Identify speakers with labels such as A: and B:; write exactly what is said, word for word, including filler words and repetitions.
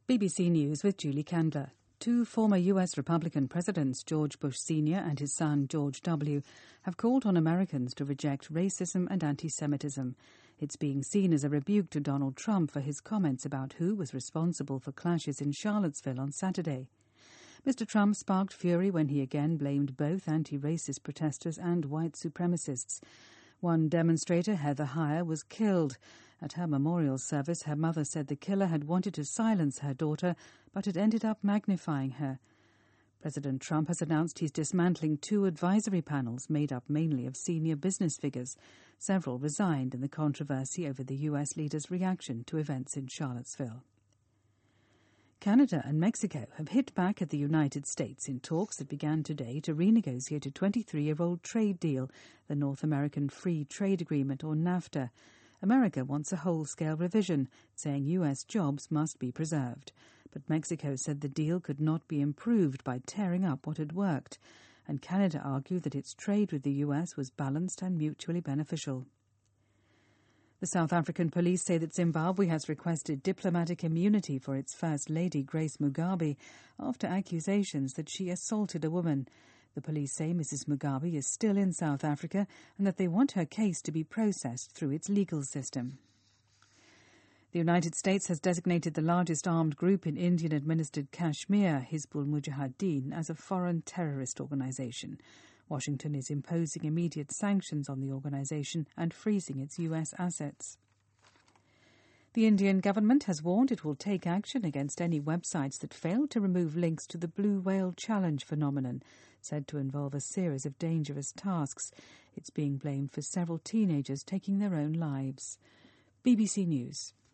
A: B B C News with Julie Candler. Two former U S Republican presidents, George Bush Senior and his son George W., have called on Americans to reject racism and anti-Semitism. It's being seen as a rebuke to Donald Trump for his comments about who was responsible for clashes in Charlottesville on Saturday. Mister Trump sparked fury when he again blamed both anti-racist protesters and white supremacists. One demonstrator, Heather Heyer, was killed. At her memorial service, her mother said the killer had wanted to silence her daughter, but had ended up magnifying her. President Trump has announced he's dismantling two advisory panels made up mainly of senior business figures. Several resigned in the controversy over the U S leader's reaction to events in Charlottesville. Canada and Mexico have hit back at the United States in talks that began today to renegotiate a twenty-three-year-old trade deal, the North American Free Trade Agreement, or NAFTA. America wants a whole-scale revision, saying U S jobs must be preserved. But Mexico said the deal could not be improved by tearing up what had worked. And Canada argued that its trade with the U S was balanced and mutually beneficial. The South African police say that Zimbabwe has requested diplomatic immunity for its First Lady, Grace Mugabe, after accusations that she assaulted a woman. The police say Missus Mugabe is still in South Africa and that they want her case to be processed through its legal system. The United States has designated the largest armed group in Indian-administered Kashmir, Hizbul Mujahideen, as a foreign terrorist organization. Washington is imposing immediate sanctions on the organization and freezing its U S assets. The Indian government has warned it will take action against any websites that fail to remove links to the blue whale challenge phenomenon, said to involve a series of dangerous tasks. It's being blamed for several teenagers taking their own lives. B B C News.